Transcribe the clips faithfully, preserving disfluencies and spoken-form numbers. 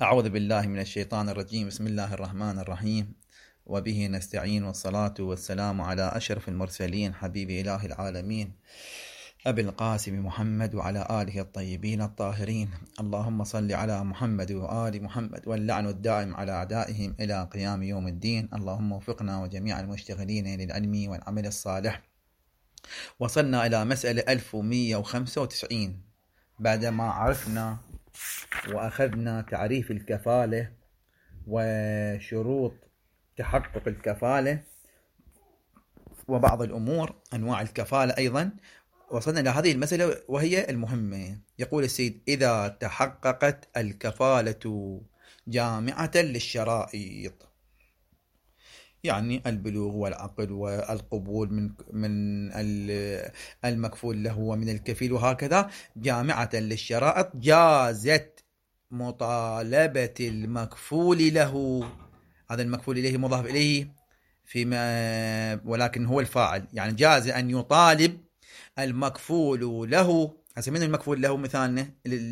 أعوذ بالله من الشيطان الرجيم. بسم الله الرحمن الرحيم، وبه نستعين، والصلاة والسلام على أشرف المرسلين حبيب إله العالمين أبي القاسم محمد وعلى آله الطيبين الطاهرين. اللهم صل على محمد وآل محمد، واللعن الدائم على أعدائهم إلى قيام يوم الدين. اللهم وفقنا وجميع المشتغلين للعلم والعمل الصالح. وصلنا إلى مسألة ألف ومئة وخمسة وتسعين بعدما عرفنا وأخذنا تعريف الكفالة وشروط تحقق الكفالة وبعض الأمور أنواع الكفالة أيضا. وصلنا إلى هذه المسألة وهي المهمة. يقول السيد: إذا تحققت الكفالة جامعة للشرائط، يعني البلوغ والعقل والقبول من من المكفول له ومن الكفيل، وهكذا جامعة للشرائط، جازت مطالبة المكفول له. هذا المكفول إليه مضاف إليه فيما ولكن هو الفاعل، يعني جاز أن يطالب المكفول له. هسه من المكفول له؟ مثالنا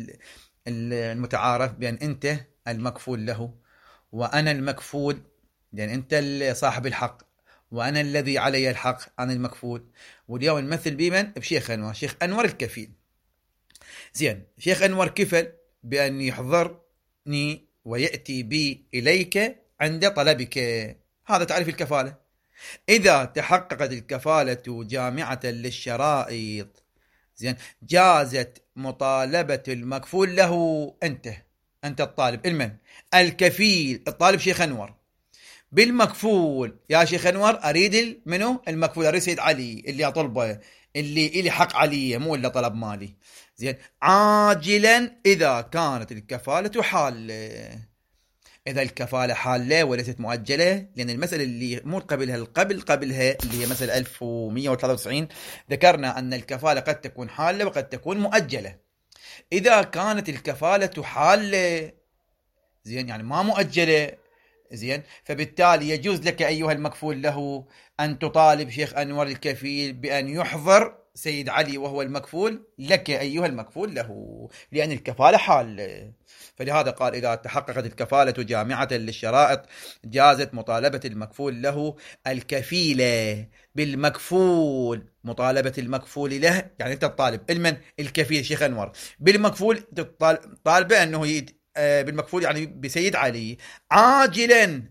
المتعارف بأن أنت المكفول له وأنا المكفول، يعني أنت صاحب الحق وأنا الذي علي الحق عن المكفول. واليوم نمثل بمن؟ بشيخ أنور. شيخ أنور الكفيل. زين، شيخ أنور كفل بأن يحضرني ويأتي بي إليك عند طلبك. هذا تعريف الكفالة. إذا تحققت الكفالة جامعة للشرائط، زين، جازت مطالبة المكفول له. أنت أنت الطالب، المن الكفيل، الطالب شيخ أنور بالمكفول. يا شيخ أنور أريد منه المكفول، أريد سيد علي اللي أطلبه، اللي إلي حق علي، مو إلا طلب مالي. زين، عاجلا إذا كانت الكفالة حالة. إذا الكفالة حالة وليست مؤجلة، لأن المسألة اللي مو قبلها القبل قبلها اللي هي مسألة ألف ومئة وثلاثة وتسعين ذكرنا أن الكفالة قد تكون حالة وقد تكون مؤجلة. إذا كانت الكفالة حالة، زين، يعني ما مؤجلة، زين، فبالتالي يجوز لك أيها المكفول له أن تطالب شيخ أنور الكفيل بأن يحضر سيد علي وهو المكفول لك أيها المكفول له، لأن الكفالة حال. فلهذا قال: إذا تحققت الكفالة جامعة للشرائط، جازت مطالبة المكفول له الكفيلة بالمكفول. مطالبة المكفول له يعني أنت الطالب، المن الكفيل شيخ أنور بالمكفول، طالبه أنه يد بالمكفول يعني بسيد علي عاجلا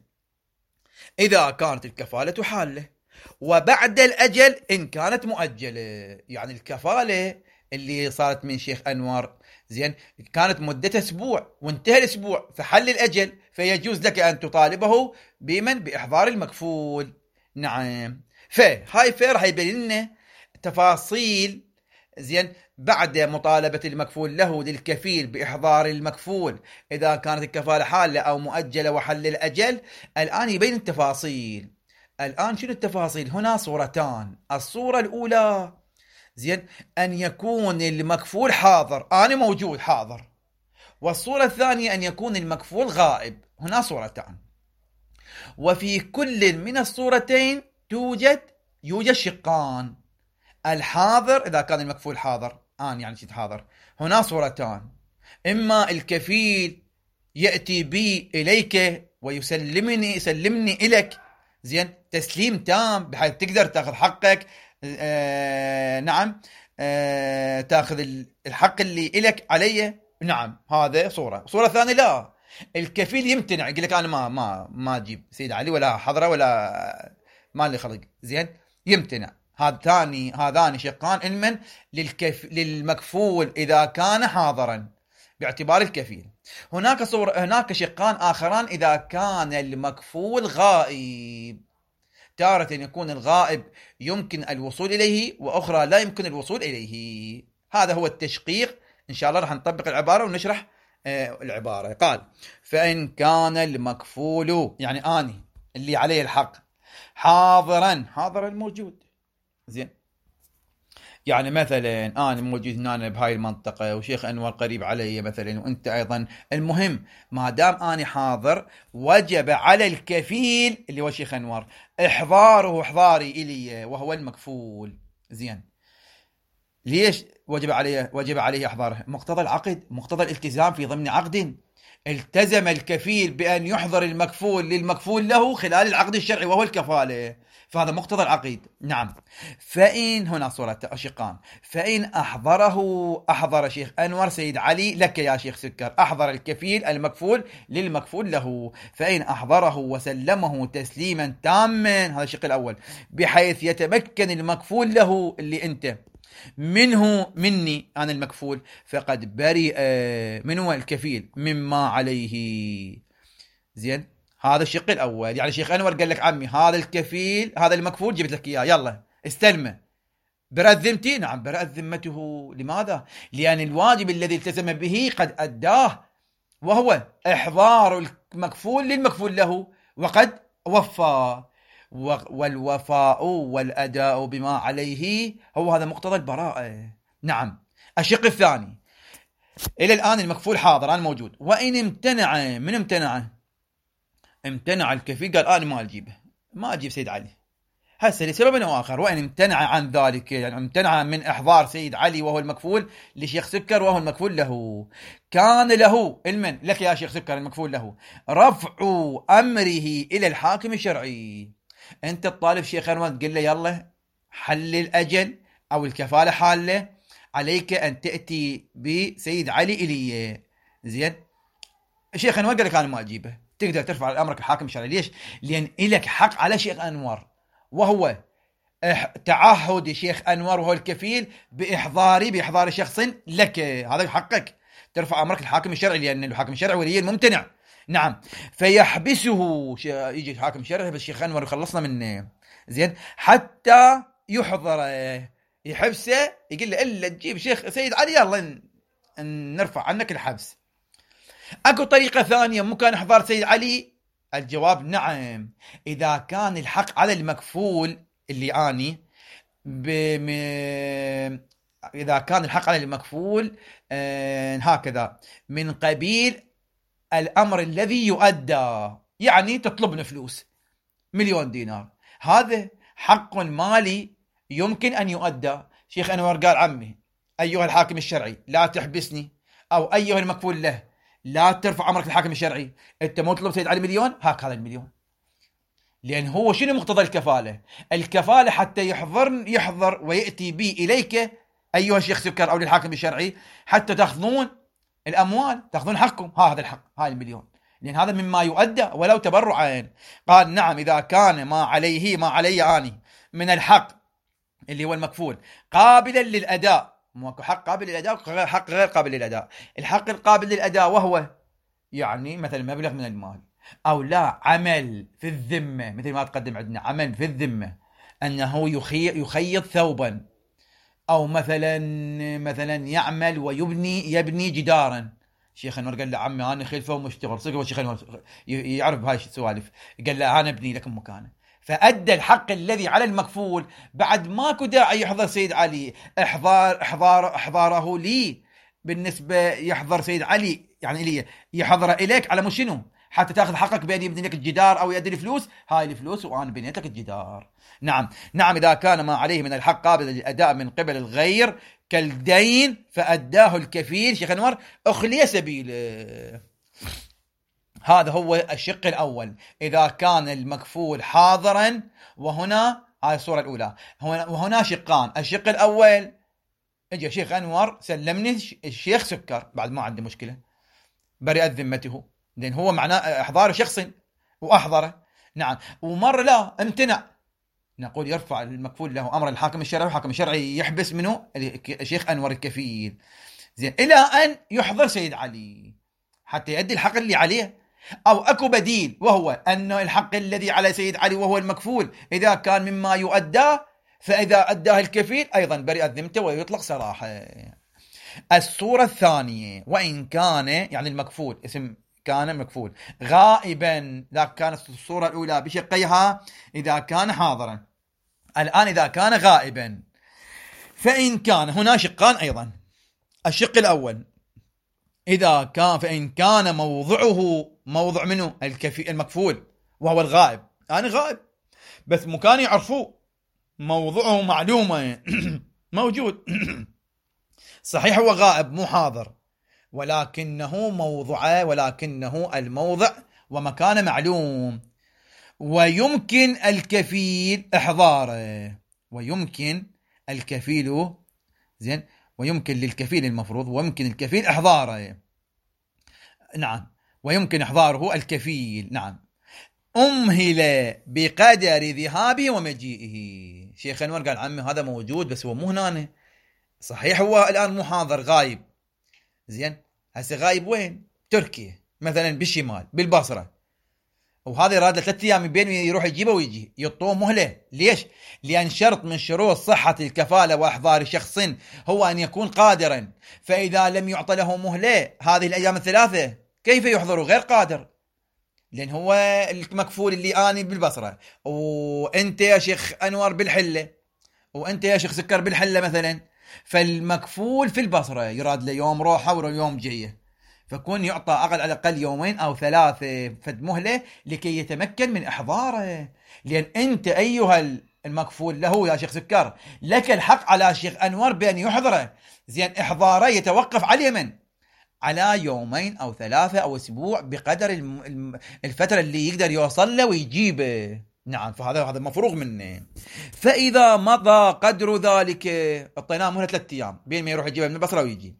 إذا كانت الكفالة حالة، وبعد الأجل إن كانت مؤجلة. يعني الكفالة اللي صارت من شيخ أنور، زين، كانت مدتها أسبوع وانتهى الأسبوع فحل الأجل، فيجوز لك أن تطالبه بمن؟ بإحضار المكفول. نعم، فهاي فيه راح يبين لنا تفاصيل، زين، بعد مطالبة المكفول له للكفيل بإحضار المكفول إذا كانت الكفالة حالة أو مؤجلة وحل الأجل. الآن يبين التفاصيل. الآن شنو التفاصيل؟ هنا صورتان. الصورة الأولى، زين، أن يكون المكفول حاضر، أنا موجود حاضر. والصورة الثانية أن يكون المكفول غائب. هنا صورتان، وفي كل من الصورتين توجد يوجد شقان. الحاضر إذا كان المكفول حاضر، آن يعني شيء حاضر. هنا صورتان: إما الكفيل يأتي بي إليك ويسلمني يسلمني إليك، زين، تسليم تام بحيث تقدر تأخذ حقك. آه نعم، آه تأخذ الحق اللي إليك علي. نعم، هذا صورة. صورة ثانية لا، الكفيل يمتنع، يقول لك أنا ما ما ما أجيب سيد علي ولا حضره ولا ما لي خلق، زين، يمتنع. هذا ثاني، هذان شقان علما للكف... للمكفول إذا كان حاضرا باعتبار الكفيل. هناك صور، هناك شقان آخران إذا كان المكفول غائب. تارة يكون الغائب يمكن الوصول إليه، وأخرى لا يمكن الوصول إليه. هذا هو التشقيق. إن شاء الله راح نطبق العبارة ونشرح آه العبارة. قال: فإن كان المكفول يعني آني اللي عليه الحق حاضرا، حاضر الموجود، زين، يعني مثلا أنا موجود هنا بهاي المنطقة وشيخ أنور قريب علي مثلا وأنت أيضا. المهم ما دام أنا حاضر وجب على الكفيل اللي هو شيخ أنور إحضاره، إحضاري إلي وهو المكفول. زين، ليش وجب عليه وجب عليه إحضاره؟ مقتضى العقد، مقتضى الالتزام في ضمن عقد. التزم الكفيل بأن يحضر المكفول للمكفول له خلال العقد الشرعي وهو الكفالة، فهذا مقتضى العقيد. نعم. فإن هنا صورة أشقان، فإن أحضره أحضر شيخ أنور سيد علي لك يا شيخ سكر، أحضر الكفيل المكفول للمكفول له، فإن أحضره وسلمه تسليما تاما، هذا الشق الأول، بحيث يتمكن المكفول له اللي أنت منه مني عن المكفول، فقد برئ من هو الكفيل مما عليه. زين، هذا الشق الأول. يعني شيخ أنور قال لك عمي هذا الكفيل هذا المكفول جبت لك إياه، يلا استلمه، برأت ذمتي؟ نعم برأت ذمته. لماذا؟ لأن الواجب الذي التزم به قد أداه، وهو إحضار المكفول للمكفول له، وقد وفى، والوفاء والأداء بما عليه هو هذا مقتضى البراءة. نعم. الشق الثاني، إلى الآن المكفول حاضر الآن موجود، وإن امتنع، من امتنع؟ امتنع الكفيل، قال أنا ما أجيبه، ما أجيب سيد علي هسه لسبب آخر، وإن امتنع عن ذلك، يعني امتنع من إحضار سيد علي وهو المكفول لشيخ سكر وهو المكفول له، كان له المن لك يا شيخ سكر المكفول له رفع أمره إلى الحاكم الشرعي. أنت الطالب شيخ أنور تقول له يلا حل الأجل أو الكفالة حالة، عليك أن تأتي بسيد علي إلي. زين، الشيخ أنور قال لك أنا ما أجيبه، تقدر ترفع أمرك الحاكم الشرعي. ليش؟ لأن إلك حق على شيخ أنور، وهو تعهد شيخ أنور وهو الكفيل بإحضاري بإحضار شخص لك، هذا حقك، ترفع أمرك الحاكم الشرعي، لأن الحاكم الشرعي ولي الممتنع. نعم. فيحبسه، يجي الحاكم الشرعي بس شيخ أنور خلصنا منه، زين، حتى يحضر، يحبسه، يقول له إلا تجيب شيخ سيد علي يلا نرفع عنك الحبس. أكو طريقة ثانية ممكن إحضار سيد علي؟ الجواب نعم، إذا كان الحق على المكفول اللي آني بم... إذا كان الحق على المكفول آه... هكذا من قبيل الأمر الذي يؤدى، يعني تطلبنا فلوس مليون دينار، هذا حق مالي يمكن أن يؤدى. شيخ أنور قال عمي أيها الحاكم الشرعي لا تحبسني، أو أيها المكفول له لا ترفع أمرك الحاكم الشرعي، أنت مو تطلب سيد علي مليون، هاك هذا المليون. لأن هو شنو مقتضى الكفالة؟ الكفالة حتى يحضر يحضر ويأتي بي إليك أيها الشيخ سكر أو للحاكم الشرعي، حتى تأخذون الأموال، تأخذون حقكم، ها هذا الحق، هاي المليون، لأن هذا مما يؤدى ولو تبرعا. قال نعم، إذا كان ما عليه ما علي آني من الحق اللي هو المكفول قابلا للأداء، ماكو حق قابل للأداء، حق غير قابل للأداء. الحق القابل للأداء وهو يعني مثلا مبلغ من المال، أو لا عمل في الذمة، مثل ما تقدم عندنا عمل في الذمة، أنه يخي يخيط ثوبا، أو مثلا مثلا يعمل ويبني يبني جدارا. شيخ أنور قال له عمي أنا خلفه ومشتغل صدق، شيخ أنور يعرف هاي السوالف، قال له أنا أبني لكم مكانه، فأدى الحق الذي على المكفول، بعد ماكو داعي يحضر سيد علي، إحضار إحضار إحضاره لي، بالنسبة يحضر سيد علي يعني لي يحضر إليك على مش شنو، حتى تأخذ حقك بأن يبني لك الجدار أو يدي الفلوس، هاي الفلوس وأنا بنيت لك الجدار. نعم. نعم، إذا كان ما عليه من الحق قابل للأداء من قبل الغير كالدين فأداه الكفيل شيخ أنور أخلي سبيله. هذا هو الشق الأول، إذا كان المكفول حاضرا. وهنا هاي الصورة الأولى، وهنا شقان. الشق الأول اجى شيخ أنور سلمني الشيخ سكر بعد ما عنده مشكلة، برئت ذمته، لأن هو معناه إحضار شخص وأحضره. نعم. ومر لا امتنع، نقول يرفع المكفول له أمر الحاكم الشرعي، الحاكم الشرعي يحبس منه الشيخ أنور الكفيل، زين، إلى أن يحضر سيد علي حتى يؤدي الحق اللي عليه. أو أكو بديل، وهو أن الحق الذي على سيد علي وهو المكفول إذا كان مما يؤدى، فإذا أداه الكفيل أيضا برئت ذمته ويطلق سراحة. الصورة الثانية، وإن كان يعني المكفول اسم كان مكفول غائبا، ذاك كانت الصورة الأولى بشقيها إذا كان حاضرا، الآن إذا كان غائبا. فإن كان هنا شقان أيضا. الشق الأول إذا كان فإن كان موضعه موضع منه الكفي المكفول وهو الغائب، أنا غائب بس مكان يعرفوه، موضعه معلومة موجود صحيح هو غائب مو حاضر، ولكنه موضع ولكنه الموضع ومكان معلوم. ويمكن الكفيل إحضاره ويمكن الكفيل زين ويمكن للكفيل المفروض ويمكن الكفيل إحضاره. نعم ويمكن إحضاره الكفيل. نعم أمهل بقدر ذهابه ومجيئه. شيخ أنور قال عمي هذا موجود بس هو مو هنا. صحيح هو الآن مو حاضر غايب. زين هسه غايب وين؟ تركيا مثلا بالشمال بالبصرة، وهذا يراد له ثلاث ايام بين يروح يجيبه ويجي يعطوه مهله. ليش؟ لان شرط من شروط صحه الكفاله واحضار شخص هو ان يكون قادرا، فاذا لم يعطى له مهله هذه الايام الثلاثه كيف يحضر غير قادر؟ لان هو المكفول اللي اني بالبصره وانت يا شيخ انور بالحله وانت يا شيخ سكر بالحله مثلا، فالمكفول في البصره يراد له يوم روحه ويوم جايه، فكون يعطى أقل على الأقل يومين أو ثلاثة فد مهلة لكي يتمكن من إحضاره. لأن أنت أيها المكفول له يا شيخ سكر لك الحق على شيخ أنور بأن يحضره. زين إحضاره يتوقف على من؟ على يومين أو ثلاثة أو أسبوع بقدر الفترة اللي يقدر يوصل له ويجيبه. نعم فهذا هذا مفروغ منه. فإذا مضى قدر ذلك اعطيناه مهلة ثلاثة أيام بين ما يروح يجيبه من البصرة ويجي.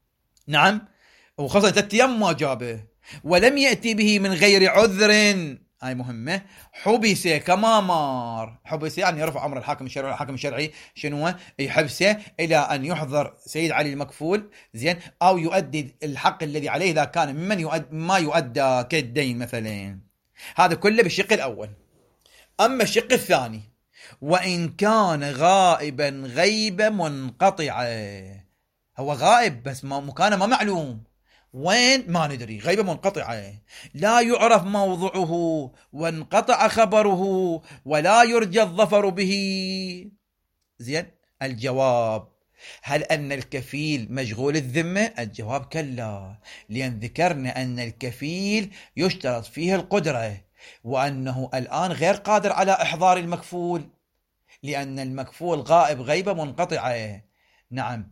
نعم وخاصة ثلاثة أيام ما جابه ولم يأتي به من غير عذر، هاي مهمة، حبس كما مار. حبس يعني يرفع أمر الحاكم الشرعي. الحاكم الشرعي شنو؟ يحبسه إلى أن يحضر سيد علي المكفول زين أو يؤدي الحق الذي عليه إذا كان ممن يؤد ما يؤدى كالدين مثلا. هذا كله بالشق الأول. أما الشق الثاني وإن كان غائبا غيبة منقطعة، هو غائب بس مكانه ما معلوم وين ما ندري، غيبة منقطعة لا يعرف موضعه وانقطع خبره ولا يرجى الظفر به. زين الجواب هل أن الكفيل مشغول الذمة؟ الجواب كلا، لأن ذكرنا أن الكفيل يشترط فيه القدرة وأنه الآن غير قادر على إحضار المكفول لأن المكفول غائب غيبة منقطعة. نعم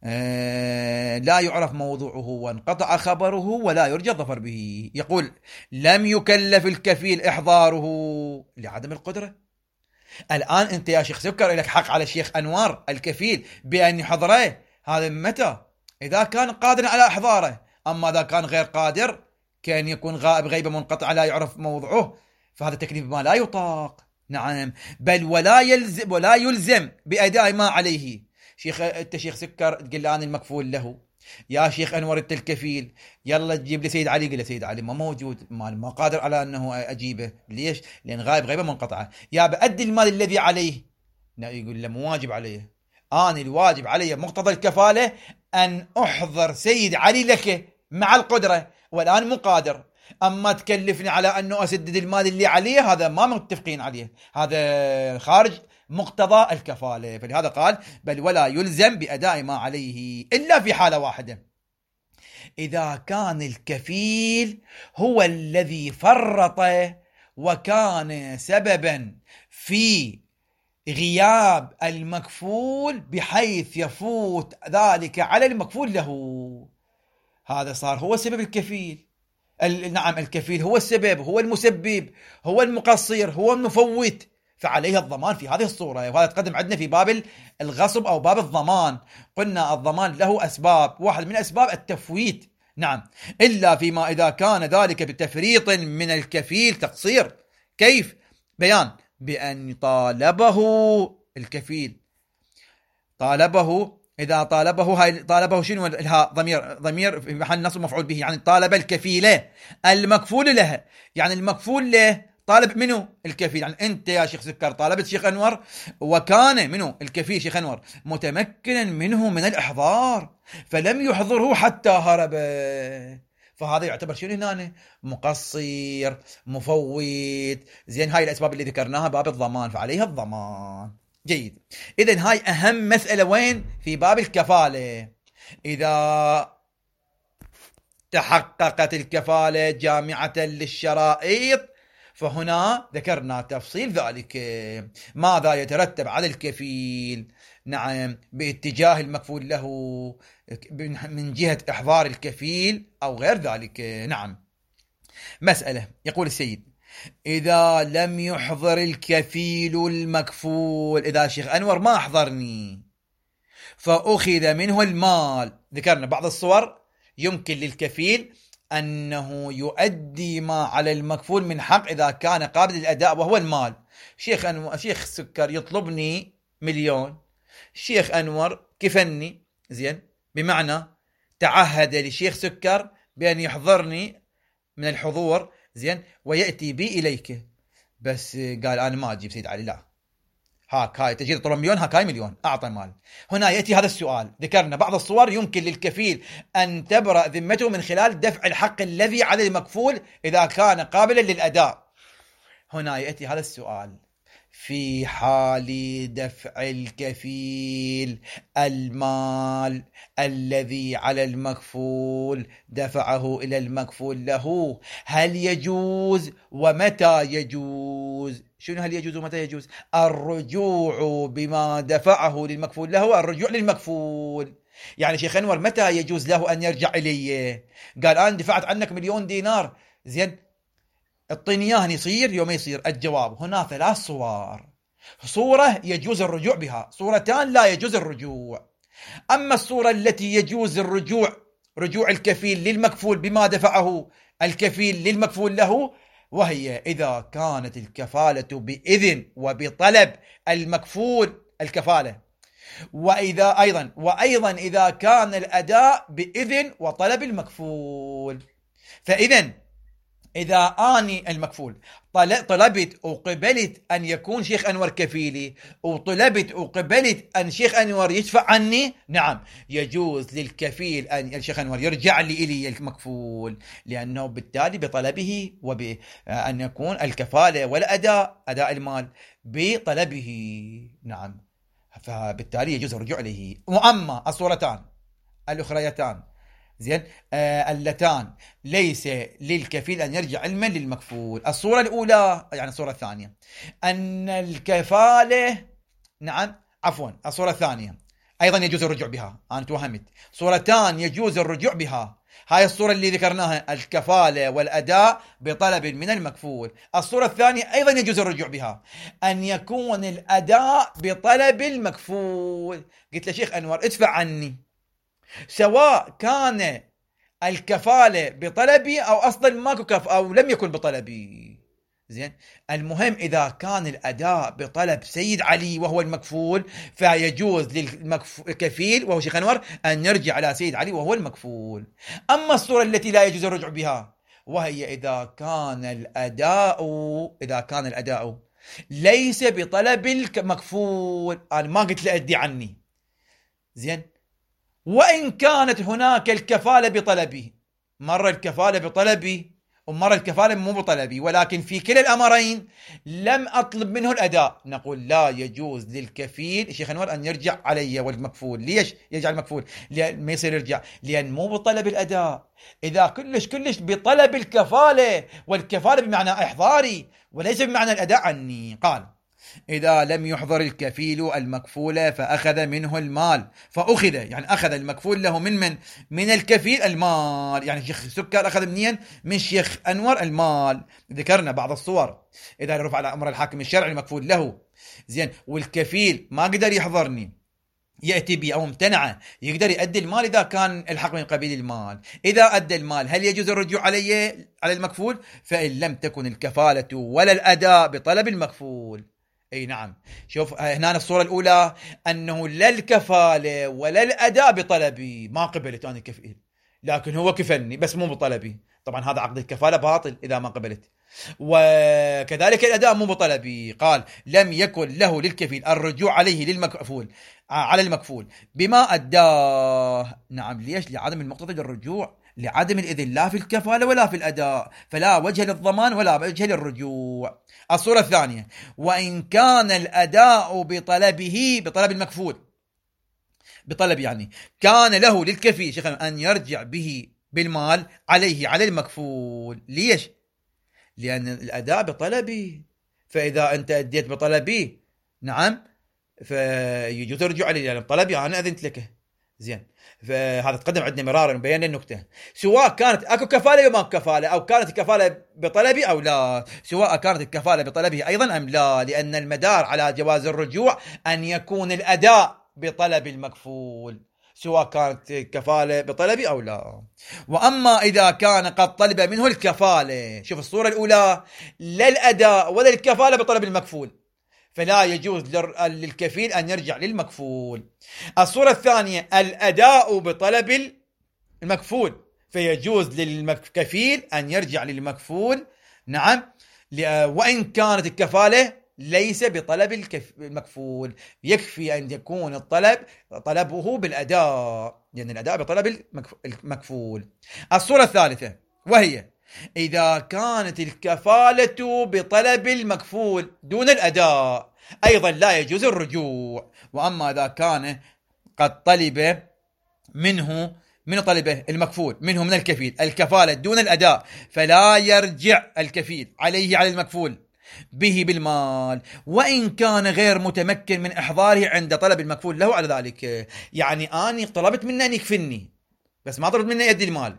آه لا يعرف موضوعه وانقطع خبره ولا يرجى الظفر به. يقول لم يكلف الكفيل إحضاره لعدم القدرة. الآن أنت يا شيخ سكر لك حق على الشيخ أنوار الكفيل بأن يحضره. هذا متى؟ إذا كان قادر على إحضاره. أما إذا كان غير قادر كان يكون غائب غيبة منقطعة لا يعرف موضوعه فهذا تكليف ما لا يطاق. نعم بل ولا يلزم ولا يلزم بأداء ما عليه. شيخ انت شيخ سكر تقول لي انا المكفول له يا شيخ انور انت الكفيل يلا تجيب لي سيد علي. قال له سيد علي ما موجود ما, ما قادر على انه اجيبه. ليش؟ لان غايب غيبه منقطعه. يا بأدي المال الذي عليه. يقول له مو واجب عليه، انا الواجب علي مقتضى الكفاله ان احضر سيد علي لك مع القدره والان مو قادر. اما تكلفني على انه اسدد المال اللي عليه هذا ما متفقين عليه، هذا خارج مقتضى الكفالة. فلهذا قال بل ولا يلزم بأداء ما عليه إلا في حالة واحدة، إذا كان الكفيل هو الذي فرط وكان سببا في غياب المكفول بحيث يفوت ذلك على المكفول له. هذا صار هو سبب الكفيل. نعم الكفيل هو السبب هو المسبب هو المقصر هو المفوت، فعليه الضمان في هذه الصورة. وهذا تقدم عندنا في باب الغصب أو باب الضمان. قلنا الضمان له أسباب، واحد من أسباب التفويت. نعم إلا فيما إذا كان ذلك بتفريط من الكفيل تقصير. كيف؟ بيان بأن طالبه الكفيل طالبه إذا طالبه هاي طالبه شنو الها ضمير ضمير في محل نصب مفعول به، يعني طالب الكفيلة المكفول لها، يعني المكفول له طالب منه الكفيل. يعني أنت يا شيخ سكر طالبت شيخ أنور وكان منه الكفيل شيخ أنور متمكنا منه من الإحضار فلم يحضره حتى هرب، فهذا يعتبر شنو هنا؟ مقصر مفوت. زين هاي الأسباب اللي ذكرناها باب الضمان فعليها الضمان. جيد. إذن هاي أهم مسألة وين؟ في باب الكفالة. إذا تحققت الكفالة جامعة للشرائط فهنا ذكرنا تفصيل ذلك ماذا يترتب على الكفيل. نعم باتجاه المكفول له من جهة إحضار الكفيل أو غير ذلك. نعم. مسألة، يقول السيد: إذا لم يحضر الكفيل المكفول، إذا الشيخ أنور ما أحضرني فأخذ منه المال. ذكرنا بعض الصور يمكن للكفيل أنه يؤدي ما على المكفول من حق إذا كان قابل للأداء وهو المال. شيخ أنور شيخ سكر يطلبني مليون، شيخ أنور كفني، زين، بمعنى تعهد لشيخ سكر بأن يحضرني من الحضور، زين، ويأتي بي إليك، بس قال أنا ما أجيب سيد علي، لا، هاك هاي تجي تطلب مليون، هاك هاي مليون، أعطى مال. هنا يأتي هذا السؤال. ذكرنا بعض الصور يمكن للكفيل أن تبرأ ذمته من خلال دفع الحق الذي على المكفول إذا كان قابلا للأداء. هنا يأتي هذا السؤال: في حال دفع الكفيل المال الذي على المكفول دفعه إلى المكفول له، هل يجوز ومتى يجوز؟ شنو هل يجوز ومتى يجوز؟ الرجوع بما دفعه للمكفول له، الرجوع للمكفول. يعني شيخ أنور متى يجوز له أن يرجع إلي؟ قال أنا دفعت عنك مليون دينار، زين، الطينيان يصير يوم يصير. الجواب: هنا ثلاث صور: صورة يجوز الرجوع بها، صورتان لا يجوز الرجوع. أما الصورة التي يجوز الرجوع، رجوع الكفيل للمكفول بما دفعه الكفيل للمكفول له، وهي إذا كانت الكفالة بإذن وبطلب المكفول الكفالة، وإذا أيضا وأيضا إذا كان الأداء بإذن وطلب المكفول. فإذن إذا أني المكفول طلبت وقبلت أن يكون شيخ أنور كفيلي، وطلبت وقبلت أن شيخ أنور يدفع عني، نعم، يجوز للكفيل أن الشيخ أنور يرجع لي إلي المكفول، لأنه بالتالي بطلبه وبأن يكون الكفالة والأداء، أداء المال، بطلبه. نعم، فبالتالي يجوز الرجوع إليه. وأما الصورتان الأخريتان، زين، آه اللتان ليس للكفيل أن يرجع علما للمكفول. الصورة الأولى، يعني الصورة الثانية، أن الكفالة، نعم، عفوا، الصورة الثانية أيضا يجوز الرجوع بها، أنا توهمت، صورتان يجوز الرجوع بها. هاي الصورة اللي ذكرناها، الكفالة والأداء بطلب من المكفول. الصورة الثانية أيضا يجوز الرجوع بها، أن يكون الأداء بطلب المكفول. قلت له شيخ أنور ادفع عني، سواء كان الكفالة بطلبي أو أصلا ماكو كف أو لم يكن بطلبي، زين، المهم إذا كان الأداء بطلب سيد علي وهو المكفول، فيجوز للكفيل وهو شيخ أنور أن يرجع على سيد علي وهو المكفول. أما الصورة التي لا يجوز الرجوع بها، وهي إذا كان الأداء إذا كان الأداء ليس بطلب المكفول، أنا ما قلت له أدي عني، زين، وإن كانت هناك الكفالة بطلبي، مرة الكفالة بطلبي ومرة الكفالة مو بطلبي، ولكن في كلا الأمرين لم أطلب منه الأداء، نقول لا يجوز للكفيل الشيخ أنور أن يرجع علي والمكفول. ليش يرجع المكفول؟ لأن ما يصير يرجع، لأن مو بطلب الأداء. إذا كلش كلش بطلب الكفالة، والكفالة بمعنى إحضاري وليس بمعنى الأداء عني. قال: إذا لم يحضر الكفيل المكفول فأخذ منه المال، فأخذ يعني أخذ المكفول له من من من الكفيل المال. يعني شيخ سكر أخذ منين؟ من شيخ أنور المال. ذكرنا بعض الصور: إذا رفع على أمر الحاكم الشرعي المكفول له، زين، والكفيل ما قدر يحضرني، يأتي بي أو امتنع، يقدر يؤدي المال إذا كان الحق من قبيل المال. إذا أدى المال هل يجوز الرجوع عليه على المكفول؟ فإن لم تكن الكفالة ولا الأداء بطلب المكفول. اي نعم. شوف هنا الصورة الأولى أنه لا الكفالة ولا الأداء بطلبي، ما قبلت أنا الكفيل، لكن هو كفلني بس مو بطلبي، طبعا هذا عقد الكفالة باطل إذا ما قبلت. وكذلك الأداء مو بطلبي. قال: لم يكن له للكفيل الرجوع عليه للمكفول على المكفول بما أداه. نعم، ليش؟ لعدم المقتضى للرجوع، لعدم الإذن لا في الكفالة ولا في الأداء، فلا وجه للضمان ولا وجه للرجوع. الصورة الثانية: وإن كان الأداء بطلبه، بطلب المكفول، بطلب يعني كان له للكفيل شيخ أن يرجع به بالمال عليه على المكفول. ليش؟ لأن الأداء بطلبي، فإذا أنت أديت بطلبي، نعم، فيجوز الرجوع عليه، يعني بطلبي أنا أذنت لك، زين، فهذا تقدم عندنا مرارا وبينا النكته. سواء كانت اكو كفاله وما كفاله، او كانت الكفاله بطلبي او لا، سواء كانت الكفاله بطلبه ايضا ام لا، لان المدار على جواز الرجوع ان يكون الاداء بطلب المكفول، سواء كانت الكفاله بطلبي او لا. واما اذا كان قد طلب منه الكفاله، شوف الصوره الاولى، لا الاداء ولا الكفاله بطلب المكفول، فلا يجوز للكفيل أن يرجع للمكفول. الصورة الثانية، الأداء بطلب المكفول، فيجوز للكفيل أن يرجع للمكفول، نعم، وإن كانت الكفالة ليس بطلب المكفول، يكفي أن يكون الطلب طلبه بالأداء، لأن يعني الأداء بطلب المكفول. الصورة الثالثة وهي إذا كانت الكفالة بطلب المكفول دون الأداء، أيضا لا يجوز الرجوع. وأما إذا كان قد طلب منه من طلبه المكفول منه من الكفيل الكفالة دون الأداء، فلا يرجع الكفيل عليه على المكفول به بالمال، وإن كان غير متمكن من إحضاره عند طلب المكفول له على ذلك. يعني أنا طلبت منه أن يكفلني، بس ما طلبت منه يدي المال،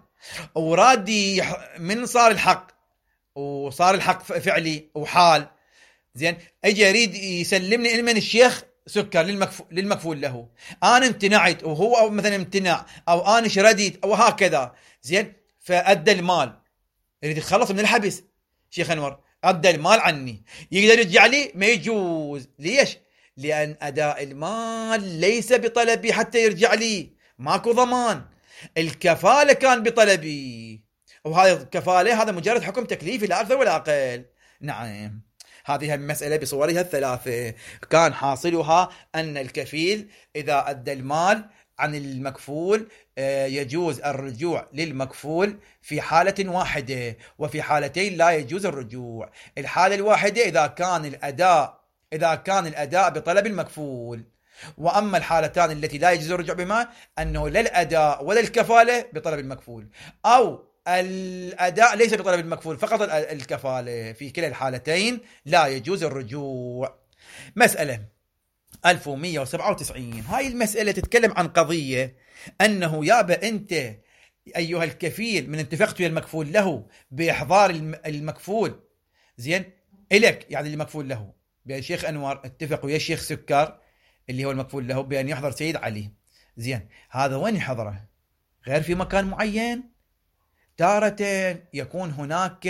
ورادي من صار الحق وصار الحق فعلي وحال، زين، اجي يريد يسلمني من الشيخ سكر للمكفول, للمكفول له، انا امتنعت وهو أو مثلا امتنع او انا شرديت او هكذا، زين، فادى المال، يريد يتخلص من الحبس، شيخ انور ادى المال عني، يقدر يرجع لي؟ ما يجوز. ليش؟ لان اداء المال ليس بطلبي حتى يرجع لي، ماكو ضمان. الكفالة كان بطلبي، وهذه الكفالة هذا مجرد حكم تكليفي لا أكثر ولا أقل. نعم، هذه المسألة بصورها الثلاثة كان حاصلها أن الكفيل إذا أدى المال عن المكفول يجوز الرجوع للمكفول في حالة واحدة، وفي حالتين لا يجوز الرجوع. الحالة الواحدة إذا كان الأداء إذا كان الأداء بطلب المكفول، وأما الحالتان التي لا يجوز الرجوع بما أنه لا الأداء ولا الكفالة بطلب المكفول، أو الأداء ليس بطلب المكفول فقط الكفالة، في كلا الحالتين لا يجوز الرجوع. مسألة ألف ومئة وسبعة وتسعين، هاي المسألة تتكلم عن قضية أنه يابا أنت أيها الكفيل من اتفقت ويا المكفول له بإحضار المكفول، زين، إلك يعني المكفول له، بأن شيخ أنور اتفق ويا الشيخ سكر اللي هو المكفول له بأن يحضر سيد علي، زين، هذا وين يحضره؟ غير في مكان معين، تارة يكون هناك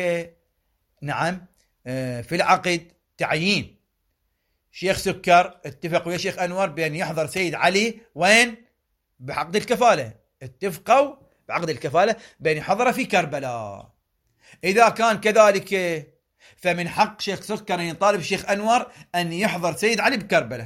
نعم في العقد تعيين، شيخ سكر اتفق ويا شيخ أنور بأن يحضر سيد علي وين؟ بعقد الكفالة، اتفقوا بعقد الكفالة بأن يحضر في كربلاء. إذا كان كذلك فمن حق شيخ سكر أن يطالب الشيخ أنور أن يحضر سيد علي بكربلاء.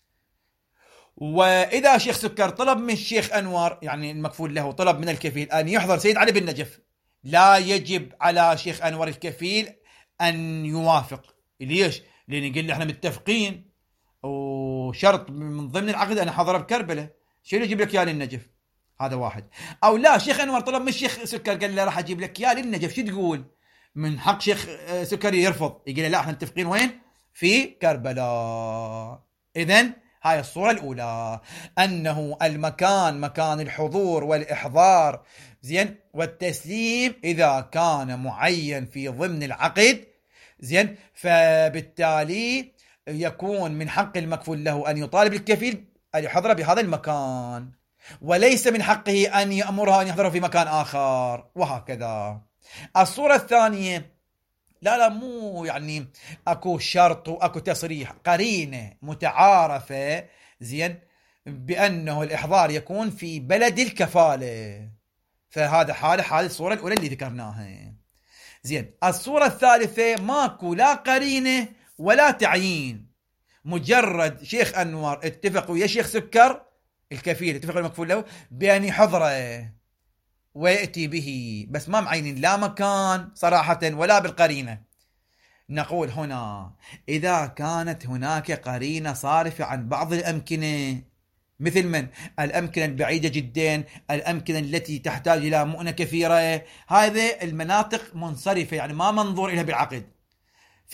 وإذا شيخ سكر طلب من الشيخ أنور يعني المكفول له طلب من الكفيل أن يحضر سيد علي بالنجف، لا يجب على شيخ أنور الكفيل أن يوافق. ليش؟ لأن يقول لي احنا متفقين وشرط من ضمن العقد أنا حضر بكربلاء، شو اللي يجيب لك يا للنجف؟ هذا واحد. أو لا، شيخ أنور طلب من الشيخ سكر قال له راح أجيب لك يا للنجف، شو تقول؟ من حق شيخ سكر يرفض، يقول له لا احنا متفقين وين؟ في كربلاء. إذن هاي الصورة الأولى، أنه المكان مكان الحضور والإحضار، زين، والتسليم إذا كان معين في ضمن العقد، زين، فبالتالي يكون من حق المكفول له أن يطالب الكفيل أن يحضر بهذا المكان، وليس من حقه أن يأمرها أن يحضر في مكان آخر، وهكذا. الصورة الثانية، لا لا مو يعني اكو شرط واكو تصريح، قرينه متعارفه، زين، بانه الاحضار يكون في بلد الكفاله، فهذا حاله حال الصوره الاولى اللي ذكرناها، زين. الصوره الثالثه ماكو لا قرينه ولا تعيين، مجرد شيخ انور اتفق ويا شيخ سكر الكفيل اتفق المكفول له بان يحضره ويأتي به، بس ما معين لا مكان صراحة ولا بالقرينة. نقول هنا إذا كانت هناك قرينة صارفة عن بعض الأمكنة، مثل من الأمكنة البعيدة جدا، الأمكنة التي تحتاج إلى مؤنة كثيرة، هذه المناطق منصرفة يعني ما منظور إليها بالعقد،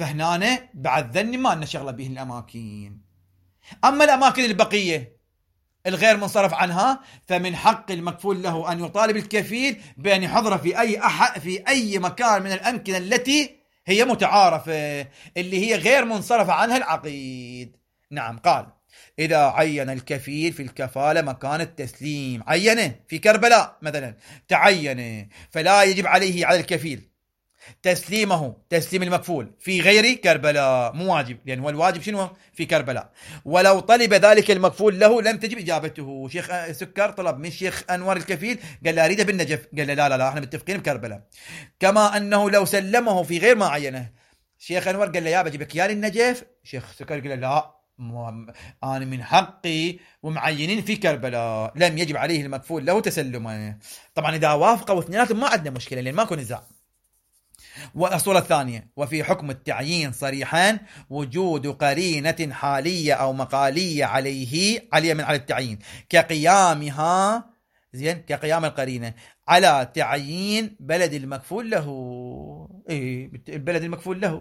فهنا بعد ذني ما لنا شغلة به الأماكن. أما الأماكن البقية الغير منصرف عنها، فمن حق المكفول له أن يطالب الكفيل بأن يحضره في أي أحد في أي مكان من الأمكنة التي هي متعارفة، اللي هي غير منصرف عنها العقيد. نعم. قال: إذا عين الكفيل في الكفالة مكان التسليم، عينه في كربلاء مثلا، تعينه، فلا يجب عليه على الكفيل تسليمه تسليم المكفول في غير كربلاء، مو واجب، لأن هو الواجب شنو؟ في كربلاء. ولو طلب ذلك المكفول له لم تجب إجابته. شيخ سكر طلب من شيخ أنور الكفيل، قال له أريده بالنجف، قال له لا لا لا احنا متفقين بكربلاء. كما أنه لو سلمه في غير ما عينه، شيخ أنور قال له يا بجيبك يا للنجف، شيخ سكر قال له لا، أنا من حقي ومعينين في كربلاء، لم يجب عليه المكفول له تسلمه. طبعا إذا وافقوا اثنيناتهم ما عندنا مشكلة، لأن ماكو نزاع. والصورة الثانية: وفي حكم التعيين صريحان وجود قرينة حالية أو مقالية عليه عليه من على التعيين، كقيامها زين كقيام القرينة على تعيين بلد المكفول له. إيه البلد المكفول له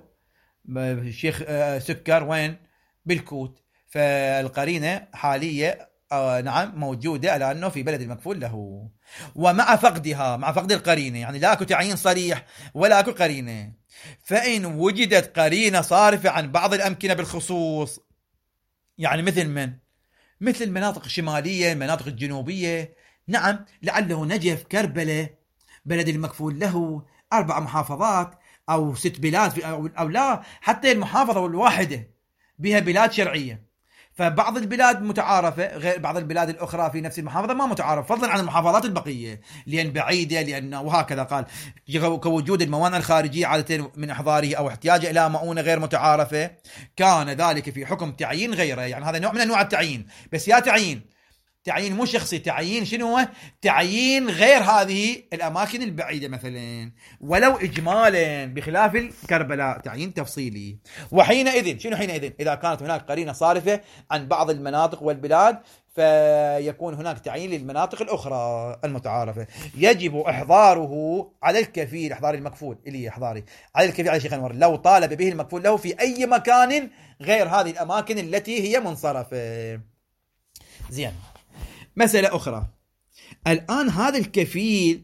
الشيخ سكر وين؟ بالكوت، فالقرينة حالية آه نعم موجودة على أنه في بلد المكفول له. ومع فقدها، مع فقد القرينة، يعني لا أكو تعيين صريح ولا أكو قرينة، فإن وجدت قرينة صارفة عن بعض الأمكنة بالخصوص، يعني مثل من؟ مثل المناطق الشمالية، المناطق الجنوبية، نعم، لعله نجف، كربلة، بلد المكفول له، أربع محافظات أو ست بلاد، أو, أو لا، حتى المحافظة الواحدة بها بلاد شرعية، فبعض البلاد متعارفة، غير بعض البلاد الأخرى في نفس المحافظة ما متعارف، فضلا عن المحافظات البقية لأن بعيدة، لأن وهكذا. قال: كوجود الموانئ الخارجية عادة من إحضاره أو احتياجه إلى مؤونة غير متعارفة، كان ذلك في حكم تعيين غيره. يعني هذا نوع من أنواع التعيين، بس يا تعيين تعيين مو شخصي، تعيين شنو هو؟ تعيين غير هذه الأماكن البعيدة مثلا، ولو إجمالا، بخلاف الكربلاء تعيين تفصيلي. وحينئذ شنو حينئذ؟ إذا كانت هناك قرينة صارفة عن بعض المناطق والبلاد، فيكون هناك تعيين للمناطق الأخرى المتعارفة، يجب إحضاره على الكفيل، إحضار المكفول إلي إحضاري على الكفيل على شيخ أنور لو طالب به المكفول له في أي مكان غير هذه الأماكن التي هي منصرفة. زين. مسألة أخرى: الآن هذا الكفيل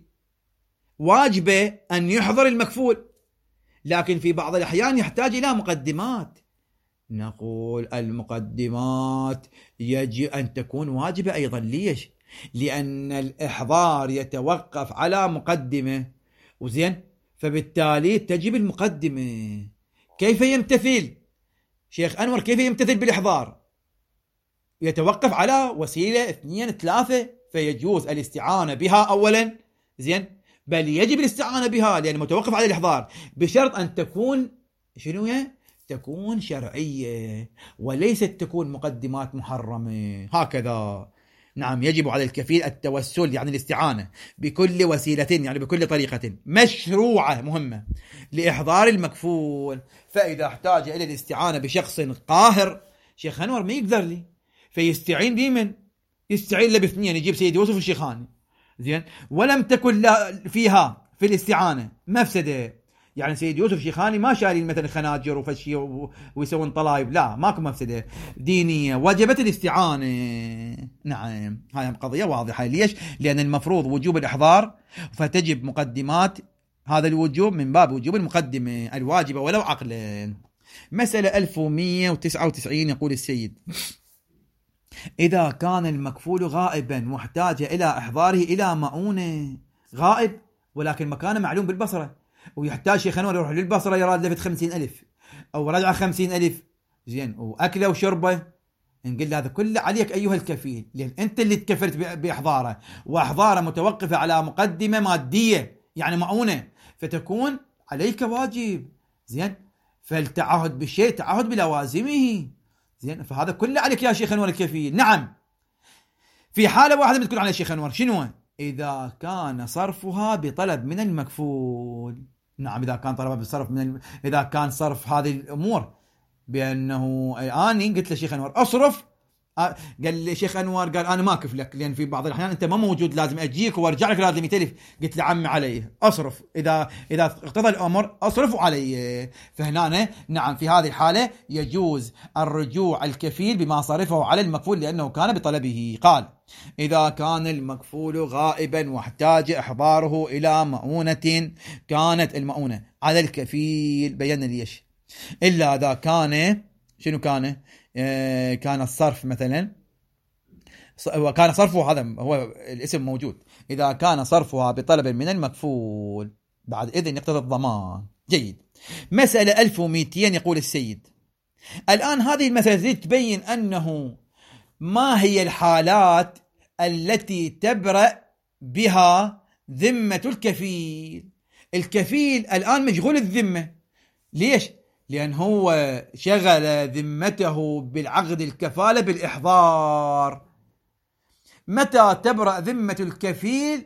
واجبه أن يحضر المكفول، لكن في بعض الأحيان يحتاج إلى مقدمات. نقول المقدمات يجب أن تكون واجبة أيضا. ليش؟ لأن الإحضار يتوقف على مقدمة، وزين، فبالتالي تجب المقدمة. كيف يمتثل شيخ أنور؟ كيف يمتثل بالإحضار؟ يتوقف على وسيلة، اثنين، ثلاثة، فيجوز الاستعانة بها أولا، زين، بل يجب الاستعانة بها لأن متوقف على الإحضار، بشرط أن تكون شنو هي؟ تكون شرعية، وليست تكون مقدمات محرمة هكذا. نعم، يجب على الكفيل التوسل، يعني الاستعانة، بكل وسيلة، يعني بكل طريقة مشروعة مهمة لإحضار المكفول. فإذا احتاج إلى الاستعانة بشخص قاهر، شيخ أنور ما يقدر لي، فيستعين بمن؟ يستعين له باثنين، يجيب سيد يوسف الشيخاني، زين، ولم تكن فيها في الاستعانة مفسدة، يعني سيد يوسف الشيخاني ما شايلين مثلا خناجر وفشي ويسوون طلايب، لا، ماكو مفسدة دينية، وجبت الاستعانة. نعم، هاي قضية واضحة. ليش؟ لأن المفروض وجوب الإحضار، فتجب مقدمات هذا الوجوب من باب وجوب المقدمة الواجبة ولو عقلا. مسألة ألف ومئة وتسعة وتسعين، يقول السيد: إذا كان المكفول غائبا محتاج إلى إحضاره إلى مؤونة، غائب ولكن مكانه معلوم بالبصرة، ويحتاج شيخ أنور يروح للبصرة، يراد لفت خمسين ألف أو رجع خمسين ألف، زين، وأكله وشربه، نقول هذا كله عليك أيها الكفيل، لأن أنت اللي تكفرت بإحضاره، وإحضاره متوقفة على مقدمة مادية يعني مؤونة، فتكون عليك واجب، زين، فالتعهد بالشيء تعهد بلوازمه، زين، فهذا كله عليك يا شيخ أنور الكفيل. نعم، في حالة واحدة بتكون على الشيخ أنور، شنو؟ إذا كان صرفها بطلب من المكفول. نعم، إذا كان طلبها بصرف من الم... إذا كان صرف هذه الأمور بأنه الآن قلت للشيخ أنور أصرف قال لي شيخ أنور، قال أنا ما أكفلك، لأن في بعض الأحيان أنت ما موجود، لازم أجيك وأرجع لك لازم يتلف. قلت له عمي علي أصرف، إذا إذا اقتضى الأمر أصرف علي. فهنا نعم في هذه الحالة يجوز الرجوع الكفيل بما صرفه على المكفول لأنه كان بطلبه. قال إذا كان المكفول غائبا واحتاج إحضاره إلى مؤونة كانت المؤونة على الكفيل، بينا ليش، إلا إذا كان شنو كان آه كان الصرف مثلا، وكان صرفه، هذا هو الاسم موجود، إذا كان صرفها بطلب من المكفول بعد إذن يقتضي الضمان. جيد. مسألة ألف ومئتين يقول السيد الآن هذه المسألة تبين أنه ما هي الحالات التي تبرأ بها ذمة الكفيل. الكفيل الآن مشغول الذمة، ليش؟ لأن هو شغل ذمته بالعقد الكفالة بالإحضار. متى تبرأ ذمة الكفيل؟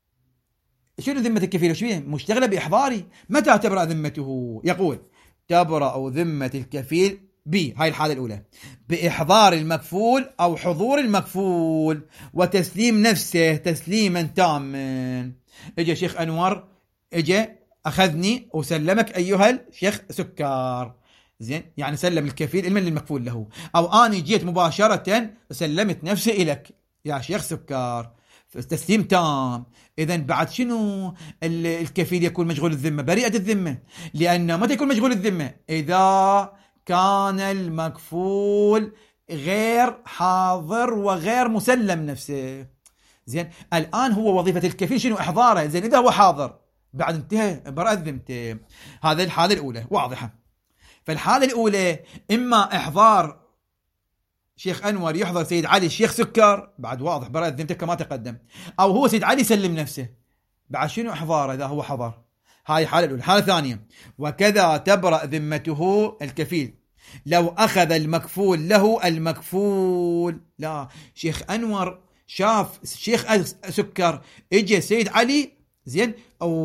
شنو ذمة الكفيل؟ وش فيه؟ مشتغلة بإحضاري. متى تبرأ ذمته؟ يقول تبرأ ذمة الكفيل ب هاي الحالة الأولى بإحضار المكفول أو حضور المكفول وتسليم نفسه تسليما تاما. اجى شيخ أنور، اجى أخذني وسلمك أيها الشيخ سكر، زين، يعني سلم الكفيل من المكفول له، أو أنا جيت مباشرة سلمت نفسي إليك يا شيخ سكر، تسليم تام. إذن بعد شنو الكفيل يكون مشغول الذمة؟ بريئة الذمة. لأن متى يكون مشغول الذمة؟ إذا كان المكفول غير حاضر وغير مسلم نفسه. زين، الآن هو وظيفة الكفيل شنو؟ إحضاره. زين، إذا هو حاضر بعد انتهى براءة ذمته. هذا الحالة الأولى واضحة. فالحالة الأولى إما إحضار شيخ أنور يحضر سيد علي الشيخ سكر، بعد واضح براءة ذمته كما تقدم، أو هو سيد علي يسلم نفسه، بعد شنو إحضاره إذا هو حضر. هاي الحالة الأولى. الحالة الثانية وكذا تبرأ ذمته الكفيل لو أخذ المكفول له المكفول. لا، شيخ أنور شاف شيخ سكر اجى سيد علي، زين،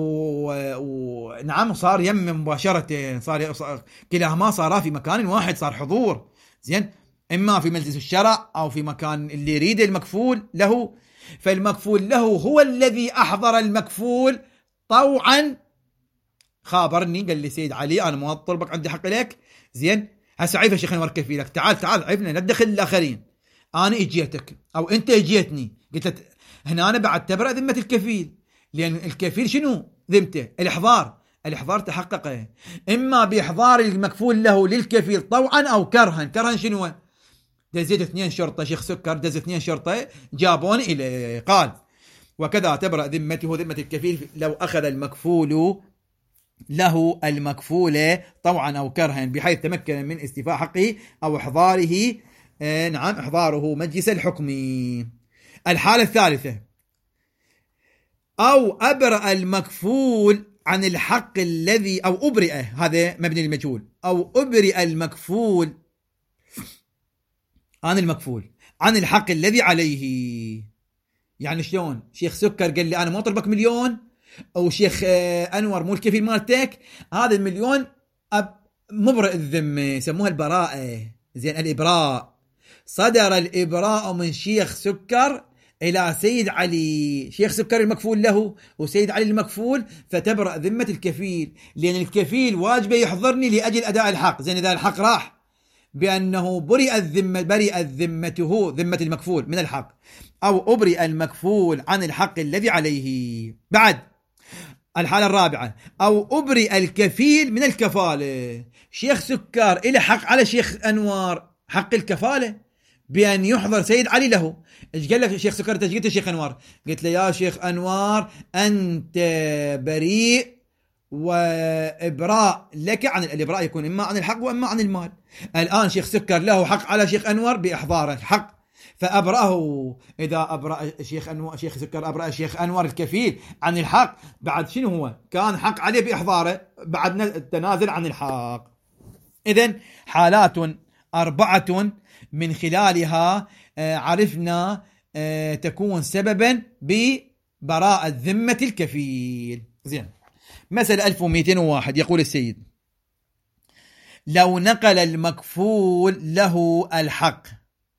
ونعم صار يم مباشرة، صار, صار كلاهما صارا في مكان واحد، صار حضور، زين، إما في مجلس الشرع أو في مكان اللي يريد المكفول له. فالمكفول له هو الذي أحضر المكفول طوعا، خابرني قال لي سيد علي أنا ما طلبك، عندي حق لك، زين، هسه عيفة شيخ أنور كفيلك، تعال تعال عيفنا، لا تدخل الآخرين، أنا إجيتك أو أنت إجيتني. قلت لك هنا أنا بعد تبرأ ذمة الكفيل، لأن الكفيل شنو ذمته؟ الإحضار. الإحضار تحقق إما بإحضار المكفول له للكفيل طوعا أو كرها. كرها شنو؟ دزيت اثنين شرطة شيخ سكر، دز اثنين شرطة جابون إليه. قال وكذا تبرأ ذمته ذمة الكفيل لو أخذ المكفول له المكفول طوعا أو كرها بحيث تمكن من استيفاء حقه أو إحضاره، آه نعم إحضاره مجلس الحكم. الحالة الثالثة أو أبرأ المكفول عن الحق الذي، أو أبرئ، هذا مبني للمجهول، أو أبرئ المكفول عن المكفول عن الحق الذي عليه. يعني شلون؟ شيخ سكر قال لي أنا ما طلبك مليون، أو شيخ أنور مو الكفيل مالتك، هذا المليون مبرئ الذمة، يسموها البراءة، زين، الإبراء. صدر الإبراء من شيخ سكر إلى سيد علي، شيخ سكر المكفول له وسيد علي المكفول، فتبرأ ذمة الكفيل، لأن الكفيل واجب يحضرني لأجل أداء الحق. زين، إذا الحق راح بأنه برئ الذمة، برئ ذمته ذمة المكفول من الحق، أو أبرئ المكفول عن الحق الذي عليه. بعد الحالة الرابعة أو أبرئ الكفيل من الكفالة. شيخ سكر إلى حق على شيخ أنور حق الكفالة بأن يحضر سيد علي له. إيش قال لك شيخ سكر؟ تجيت الشيخ أنور، قلت له يا شيخ أنور أنت بريء، وإبراء لك عن الإبراء يكون إما عن الحق وإما عن المال. الآن شيخ سكر له حق على شيخ أنور بإحضار الحق، فأبرأه. إذا أبرأ شيخ أنور شيخ سكر أبرأ شيخ أنور الكفيل عن الحق، بعد شنو هو؟ كان حق عليه بإحضاره، بعد التنازل عن الحق. إذن حالات أربعة من خلالها عرفنا تكون سببا ببراءة ذمة الكفيل. زين، مثل ألف ومئتين وواحد يقول السيد لو نقل المكفول له الحق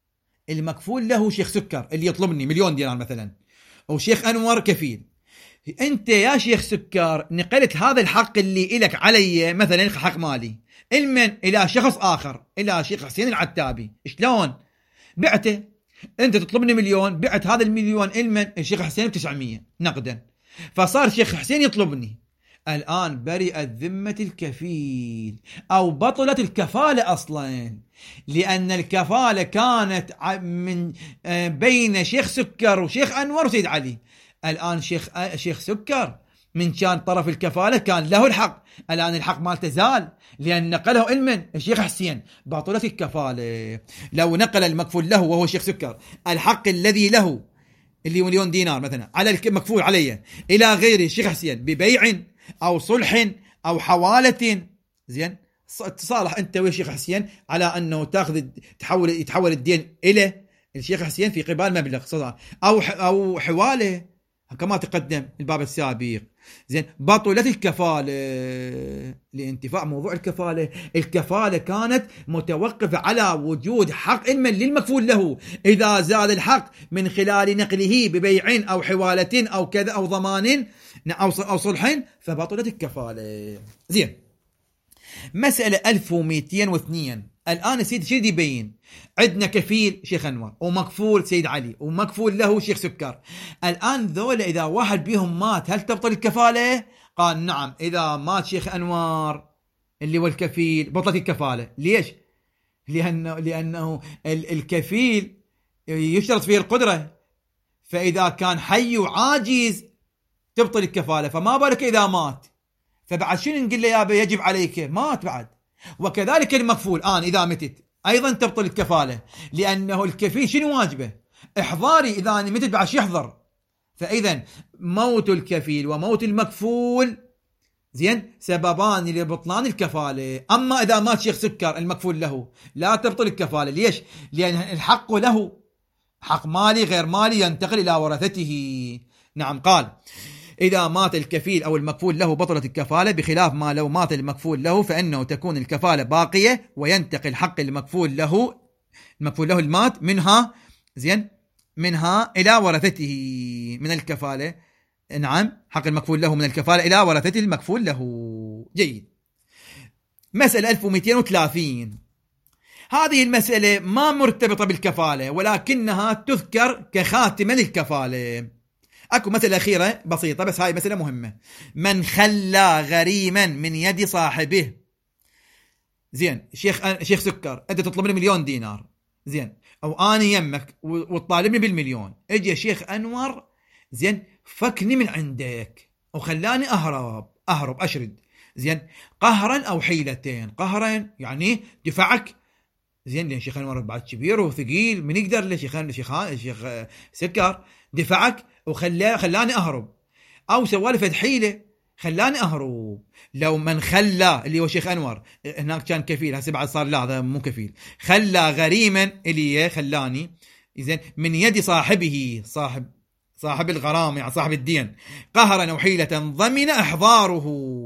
المكفول له شيخ سكر اللي يطلبني مليون دينار مثلا، وشيخ أنور كفيل. أنت يا شيخ سكر نقلت هذا الحق اللي إلك علي مثلا حق مالي المن إلى شخص آخر، إلى شيخ حسين العتابي. شلون؟ بعته. أنت تطلبني مليون، بعت هذا المليون المن الشيخ حسين بتسعمية نقدا، فصار شيخ حسين يطلبني. الآن برئت ذمة الكفيل أو بطلت الكفالة أصلا، لأن الكفالة كانت من بين شيخ سكر وشيخ أنور وسيد علي. الآن شيخ شيخ سكر من كان طرف الكفالة كان له الحق، الآن الحق مالته زال لأن نقله علما الشيخ حسين، بطلت الكفالة. لو نقل المكفول له وهو شيخ سكر الحق الذي له اللي مليون دينار مثلا على المكفول عليه إلى غيره الشيخ حسين ببيع أو صلح أو حوالة، زين تصالح أنت والشيخ حسين على أنه تأخذ تحول يتحول الدين إلى الشيخ حسين في قبال مبلغ صدق أو أو حواله كما تقدم الباب السابق. زين بطلت الكفالة لانتفاء موضوع الكفالة. الكفالة كانت متوقفة على وجود حق علما للمكفول له، إذا زاد الحق من خلال نقله ببيع أو حوالة أو كذا أو ضمان أو صلح فبطلت الكفالة. زين مسألة ألف ومئتين واثنين. الآن سيد شيد يبين عندنا كفيل شيخ أنور ومكفول سيد علي ومكفول له شيخ سكر. الآن ذولا إذا واحد بيهم مات هل تبطل الكفالة؟ قال نعم، إذا مات شيخ أنور اللي هو الكفيل بطلت الكفالة. ليش؟ لأنه, لأنه الكفيل يشترط فيه القدرة، فإذا كان حي وعاجز تبطل الكفالة، فما بالك إذا مات، فبعد شنو نقول له يا يجب عليك؟ مات بعد. وكذلك المكفول آن إذا متت أيضا تبطل الكفالة، لأنه الكفيل شنو واجبه؟ إحضاري، إذا متت بعد يحضر. فإذا موت الكفيل وموت المكفول زين سببان لبطلان الكفالة. أما إذا مات شيخ سكر المكفول له لا تبطل الكفالة. ليش؟ لأن الحق له، حق مالي غير مالي ينتقل إلى ورثته. نعم قال إذا مات الكفيل أو المكفول له بطلت الكفالة، بخلاف ما لو مات المكفول له فإنه تكون الكفالة باقية وينتقل حق المكفول له المكفول له المات منها زين منها إلى ورثته من الكفالة. نعم حق المكفول له من الكفالة إلى ورثته المكفول له. جيد. مسألة ألف ومئتين وثلاثين. هذه المسألة ما مرتبطة بالكفالة ولكنها تذكر كخاتمة للكفالة. أكو مسألة أخيرة بسيطة بس هاي مسألة مهمة. من خلى غريما من يد صاحبه. زين شيخ شيخ سكر أنت تطلبني مليون دينار، زين أو أنا يمك وتطالبني بالمليون، اجي شيخ أنور زين فكني من عندك وخلاني أهرب أهرب أشرد، زين قهرا أو حيلتين. قهرا يعني دفعك، زين لأن شيخ أنور بعد كبير وثقيل من يقدر لشيخ شيخ شيخ سكر دفعك وخلاني خلاني أهرب، أو سوالف حيلة خلاني أهرب. لو من خلى اللي هو شيخ أنور هناك كان كفيل، هسه بعد صار لا هذا مو كفيل، خلى غريما اللي خلاني إذن من يد صاحبه صاحب صاحب الغرام يعني صاحب الدين قهرا أو حيلة ضمن إحضاره.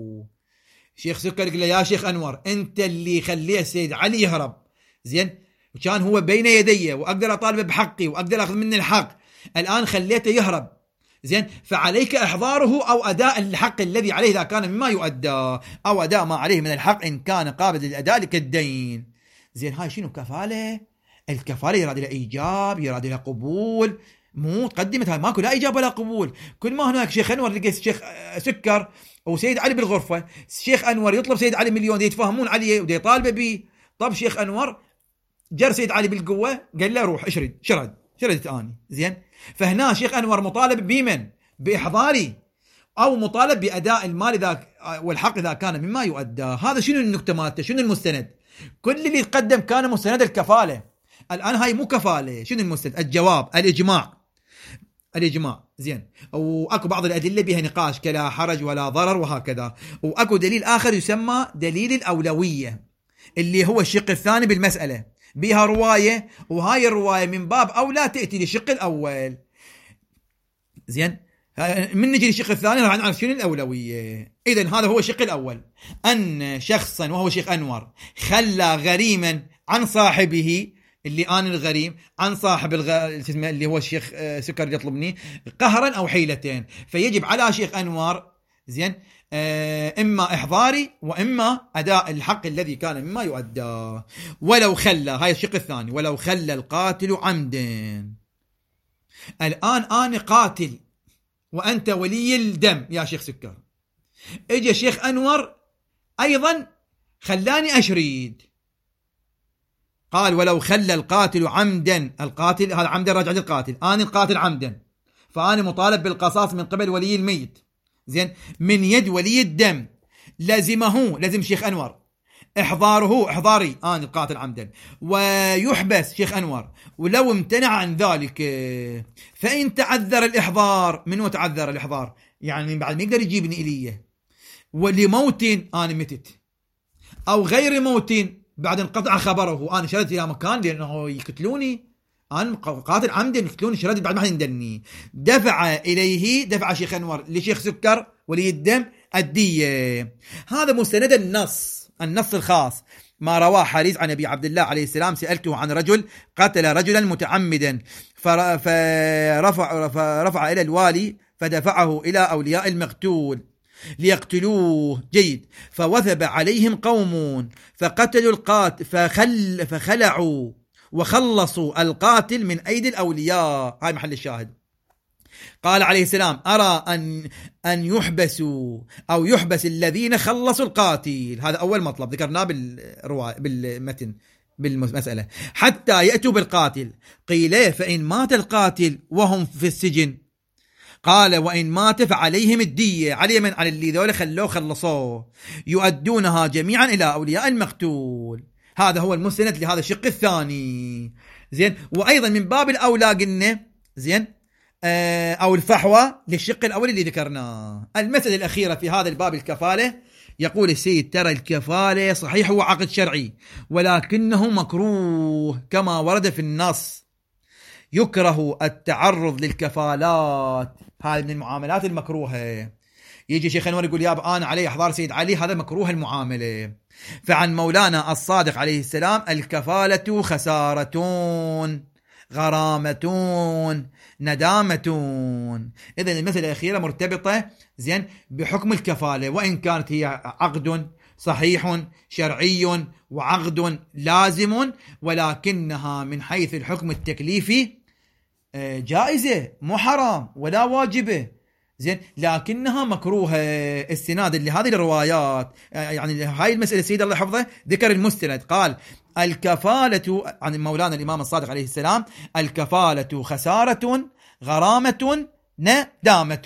شيخ سكر يقول له يا شيخ أنور أنت اللي خليه السيد علي يهرب، زين وكان هو بين يدي وأقدر أطالب بحقي وأقدر أخذ منه الحق، الآن خليته يهرب، زين فعليك إحضاره أو أداء الحق الذي عليه إذا كان مما يؤدى، أو أداء ما عليه من الحق إن كان قابل للأداء كالدين. زين هاي شنو كفالة؟ الكفالة يراد لها إيجاب، يراد لها قبول، مو قدمت هاي ماكو لا إيجاب ولا قبول. كل ما هناك شيخ أنور لقيت شيخ سكر وسيد علي بالغرفة، شيخ أنور يطلب سيد علي مليون دي يتفاهمون عليه ودي يطالبه به. طب شيخ أنور جر سيد علي بالقوة قال له روح اشرد، شرد شردت آني، زين فهنا شيخ أنور مطالب بمن؟ بإحضاري، أو مطالب بأداء المال إذا والحق إذا كان مما يؤدى. هذا شنو النكتة مالته؟ شنو المستند؟ كل اللي يتقدم كان مستند الكفالة، الآن هاي مو كفالة. شنو المستند؟ الجواب الإجماع، الإجماع زين. وأكو بعض الأدلة بها نقاش كلا حرج ولا ضرر وهكذا. وأكو دليل آخر يسمى دليل الأولوية اللي هو الشق الثاني بالمسألة، بها رواية وهاي الرواية من باب أولى تأتي للشق الأول، زين من نجي للشق الثاني راح نعرف شنو الأولوية. إذن هذا هو الشق الأول، أن شخصا وهو شيخ أنور خلى غريما عن صاحبه اللي أنا الغريم عن صاحب الغ... اللي هو الشيخ سكر يطلبني قهرا أو حيلتين، فيجب على شيخ أنور زين إما إحضاري وإما أداء الحق الذي كان مما يؤدى. ولو خلى، هاي الشق الثاني، ولو خلى القاتل عمدا. الآن أنا قاتل وأنت ولي الدم يا شيخ سكر، إجا شيخ أنور أيضا خلاني أشريد، قال ولو خلى القاتل عمدا، القاتل هذا عمدا راجع للقاتل، أنا القاتل عمدا فأنا مطالب بالقصاص من قبل ولي الميت زين من يد ولي الدم، لازمه لازم شيخ أنور إحضاره إحضاري أنا القاتل عمدا، ويحبس شيخ أنور، ولو امتنع عن ذلك فإن تعذر الإحضار، من تعذر الإحضار يعني بعد ما يقدر يجيبني إليه، ولموت أنا متت أو غير موت بعد انقطع خبره، أنا شردت إلى مكان لأنه يقتلوني، أنا قاتل عمدا يقتلوني، شردت بعد ما يندني، دفع إليه دفع شيخ أنور لشيخ سكر ولي الدم الدية. هذا مستند النص النص الخاص ما رواه حريز عن أبي عبد الله عليه السلام: سألته عن رجل قتل رجلا متعمدا فرفع, فرفع إلى الوالي فدفعه إلى أولياء المقتول ليقتلوه، جيد، فوثب عليهم قوم فقتلوا القاتل فخل فخلعوا وخلصوا القاتل من أيدي الأولياء. هاي محل الشاهد. قال عليه السلام: أرى أن أن يحبسوا أو يحبس الذين خلصوا القاتل، هذا أول مطلب ذكرناه بالرواية بالمتن بالمسألة، حتى يأتوا بالقاتل. قيل: فإن مات القاتل وهم في السجن؟ قال: وإن مات فعليهم الدية، علي من على اللي ذول خلوه خلصوه، يؤدونها جميعا إلى أولياء المقتول. هذا هو المستند لهذا الشق الثاني زين. وأيضا من باب الأولى قلنا زين أو الفحوى للشق الأول اللي ذكرناه. المسألة الأخيرة في هذا الباب الكفالة، يقول السيد: ترى الكفالة صحيح هو عقد شرعي ولكنه مكروه كما ورد في النص، يكره التعرض للكفالات، هذه من المعاملات المكروهة. يجي شيخ أنور يقول: يا أنا علي إحضار سيد علي، هذا مكروه المعاملة. فعن مولانا الصادق عليه السلام: الكفالة خسارة، غرامة، ندامة. إذن المسألة الأخيرة مرتبطة زين بحكم الكفالة، وإن كانت هي عقد صحيح شرعي وعقد لازم، ولكنها من حيث الحكم التكليفي جائزة، مو حرام ولا واجبة زين، لكنها مكروهة استنادا لهذه الروايات. يعني هاي المسألة السيد الله حفظه ذكر المستند، قال: الكفالة عن مولانا الإمام الصادق عليه السلام: الكفالة خسارة، غرامة، ندامة.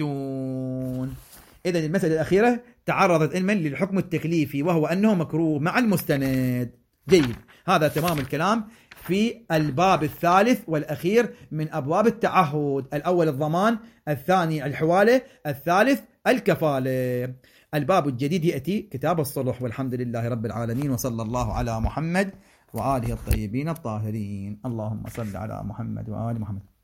إذن المسألة الأخيرة تعرضت علما للحكم التكليفي وهو أنه مكروه مع المستند. جيد، هذا تمام الكلام في الباب الثالث والأخير من أبواب التعهد. الأول الضمان، الثاني الحوالة، الثالث الكفالة. الباب الجديد يأتي كتاب الصلح. والحمد لله رب العالمين، وصلى الله على محمد وآله الطيبين الطاهرين. اللهم صل على محمد وآل محمد.